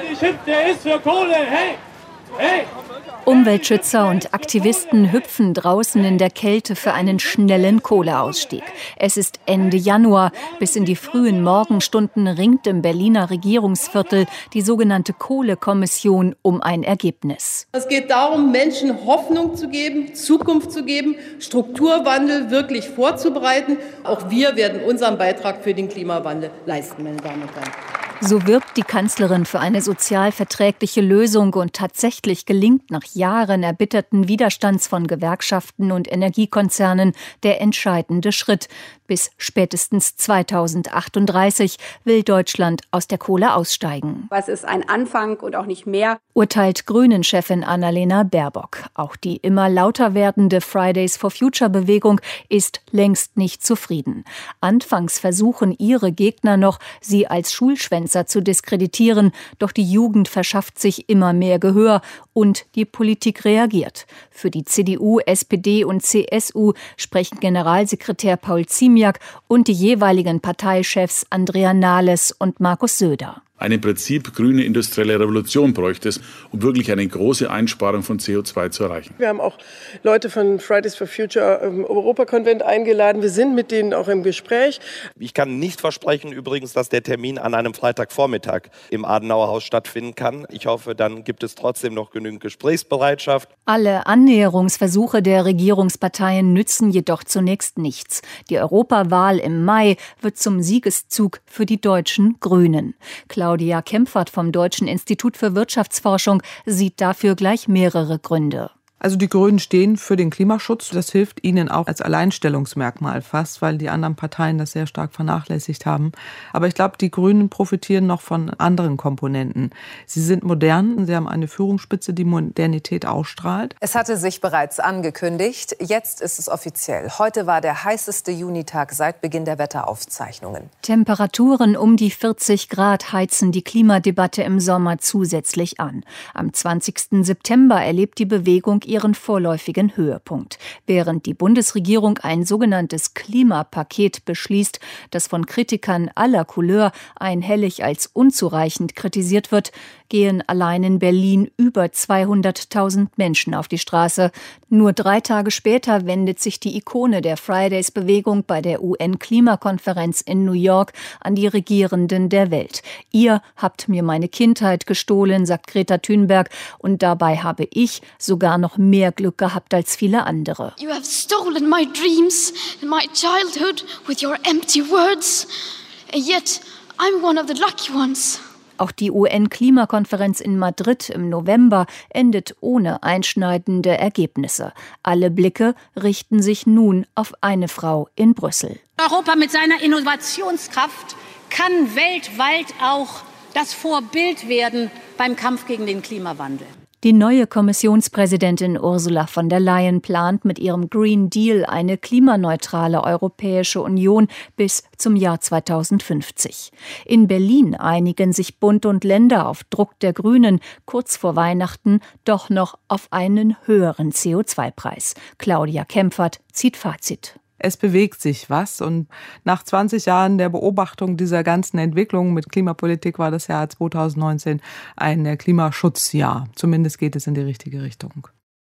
ich hüpfe, der ist für Kohle, hey! Hey! Umweltschützer und Aktivisten hüpfen draußen in der Kälte für einen schnellen Kohleausstieg. Es ist Ende Januar. Bis in die frühen Morgenstunden ringt im Berliner Regierungsviertel die sogenannte Kohlekommission um ein Ergebnis. Es geht darum, Menschen Hoffnung zu geben, Zukunft zu geben, Strukturwandel wirklich vorzubereiten. Auch wir werden unseren Beitrag für den Klimawandel leisten, meine Damen und Herren. So wirbt die Kanzlerin für eine sozial verträgliche Lösung und tatsächlich gelingt nach Jahren erbitterten Widerstands von Gewerkschaften und Energiekonzernen der entscheidende Schritt. Bis spätestens 2038 will Deutschland aus der Kohle aussteigen. Es ist ein Anfang und auch nicht mehr, urteilt Grünen-Chefin Annalena Baerbock. Auch die immer lauter werdende Fridays for Future-Bewegung ist längst nicht zufrieden. Anfangs versuchen ihre Gegner noch, sie als Schulschwänzer zu diskreditieren, doch die Jugend verschafft sich immer mehr Gehör und die Politik reagiert. Für die CDU, SPD und CSU sprechen Generalsekretär Paul Ziemiak und die jeweiligen Parteichefs Andrea Nahles und Markus Söder. Eine im Prinzip grüne industrielle Revolution bräuchte es, um wirklich eine große Einsparung von CO2 zu erreichen. Wir haben auch Leute von Fridays for Future im Europakonvent eingeladen. Wir sind mit denen auch im Gespräch. Ich kann nicht versprechen übrigens, dass der Termin an einem Freitagvormittag im Adenauerhaus stattfinden kann. Ich hoffe, dann gibt es trotzdem noch genügend Gesprächsbereitschaft. Alle Annäherungsversuche der Regierungsparteien nützen jedoch zunächst nichts. Die Europawahl im Mai wird zum Siegeszug für die deutschen Grünen. Claudia Kempfert vom Deutschen Institut für Wirtschaftsforschung sieht dafür gleich mehrere Gründe. Also die Grünen stehen für den Klimaschutz. Das hilft ihnen auch als Alleinstellungsmerkmal fast, weil die anderen Parteien das sehr stark vernachlässigt haben. Aber ich glaube, die Grünen profitieren noch von anderen Komponenten. Sie sind modern, sie haben eine Führungsspitze, die Modernität ausstrahlt. Es hatte sich bereits angekündigt. Jetzt ist es offiziell. Heute war der heißeste Junitag seit Beginn der Wetteraufzeichnungen. Temperaturen um die 40 Grad heizen die Klimadebatte im Sommer zusätzlich an. Am 20. September erlebt die Bewegung ihren vorläufigen Höhepunkt. Während die Bundesregierung ein sogenanntes Klimapaket beschließt, das von Kritikern aller Couleur einhellig als unzureichend kritisiert wird, gehen allein in Berlin über 200.000 Menschen auf die Straße. Nur 3 Tage später wendet sich die Ikone der Fridays-Bewegung bei der UN-Klimakonferenz in New York an die Regierenden der Welt. Ihr habt mir meine Kindheit gestohlen, sagt Greta Thunberg, und dabei habe ich sogar noch mehr Glück gehabt als viele andere. You have stolen my dreams and my childhood with your empty words. And yet I'm one of the lucky ones. Auch die UN-Klimakonferenz in Madrid im November endet ohne einschneidende Ergebnisse. Alle Blicke richten sich nun auf eine Frau in Brüssel. Europa mit seiner Innovationskraft kann weltweit auch das Vorbild werden beim Kampf gegen den Klimawandel. Die neue Kommissionspräsidentin Ursula von der Leyen plant mit ihrem Green Deal eine klimaneutrale Europäische Union bis zum Jahr 2050. In Berlin einigen sich Bund und Länder auf Druck der Grünen kurz vor Weihnachten doch noch auf einen höheren CO2-Preis. Claudia Kempfert zieht Fazit. Es bewegt sich was und nach 20 Jahren der Beobachtung dieser ganzen Entwicklung mit Klimapolitik war das Jahr 2019 ein Klimaschutzjahr. Zumindest geht es in die richtige Richtung.